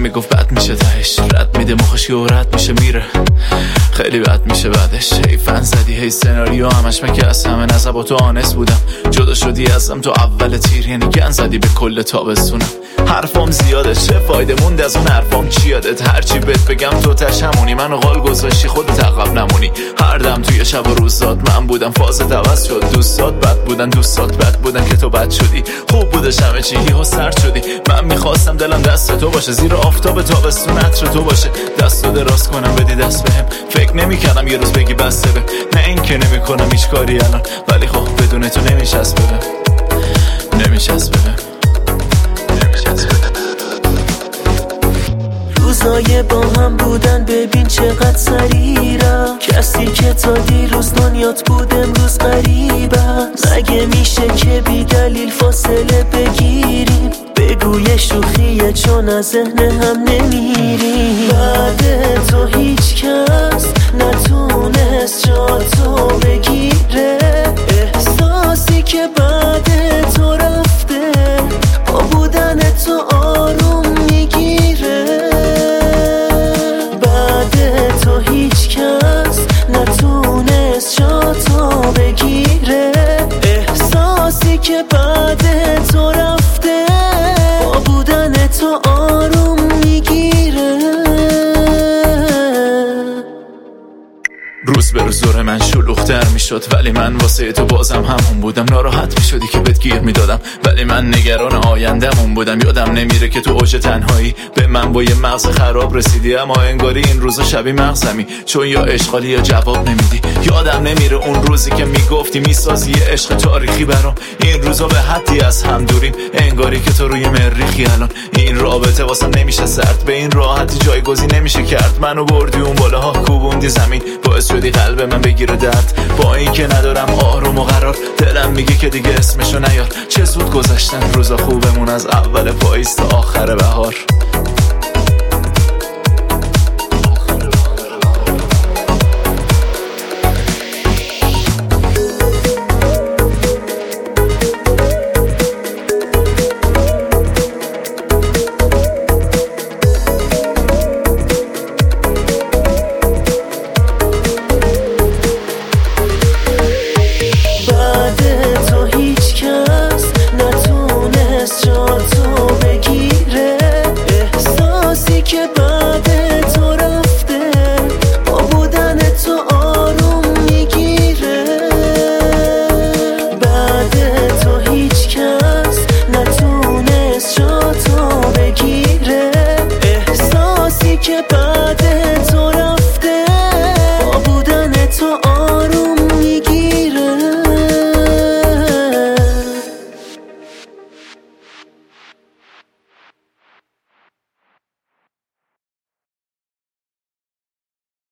میگفت بد میشه تهش، رد میده مخش و رد میشه میره، خیلی بد میشه بعدش. هی فن زدی هی سناریو همش من که از همه نزب و تو آنس بودم، جدا شدی ازم تو اول تیر، یعنی گن زدی به کل تابستونم. حرفام زیاده چه فایده مونده از اون حرفام چی یادت؟ هرچی بهت بگم تو تشمونی، منو قال گذاشتی خودت عقب نمونی. هر دم توی شب و روزات من بودم، فازت عوض شد، دوستات بد بودن دوستات بد بودن که تو بد شدی. خوب بودش همه چی یهو سرد شدی. من میخواستم دلم دست تو باشه، زیر آفتاب تابستون عطر تو باشه، دستو دراز کنم بدی دست بهم. فکر نمی‌کردم یه روز بگی بسته به، نه این که نمی‌کنم هیچ کاری الان، ولی خب بدون تو نمی‌چسبه بهم، نمی‌چسبه بهم. روزای با هم بودن ببین چقدر سریع رفت، کسی که تا دیروز دنیات بود امروز غریب است. مگه میشه که بی دلیل فاصله بگیریم؟ بگو یه شوخیه چون از ذهن هم نمیریم. بعد تو هیچ کس نتونست جا تو بگیره، احساسی که بعد تو رفته با بودن تو آروم میگیره. تو هیچ کس نتونست جا تو بگیره، احساسی که بعد تو رفته با بودن تو آروم میگیره. روز به روز دور من شلوغ‌تر میشد، ولی من واسه تو بازم همون بودم. ناراحت میشدی که بهت گیر میدادم، ولی من نگران آینده‌مون بودم. یادم نمیره که تو اوج تنهایی به من با یه مغز خراب رسیدی، اما انگاری این روزا شبیه مغزمی، چون یا اشغالی یا جواب نمیدی. یادم نمیره اون روزی که میگفتی میسازی یه عشق تاریخی برام. این روزا به حدی از هم دوریم، انگاری که تو روی مریخی الان. این رابطه واسم نمیشه سرد، به این راحتی جایگزین نمیشه کرد. منو بردی اون بالاها کوبوندی زمین، باعث شدی قلب من بگیره درد. با این که ندارم آروم و قرار، دلم میگه که دیگه اسمشو نیار. چه زود گذشتن روزا خوبمون، از اول پاییز تا آخر بهار.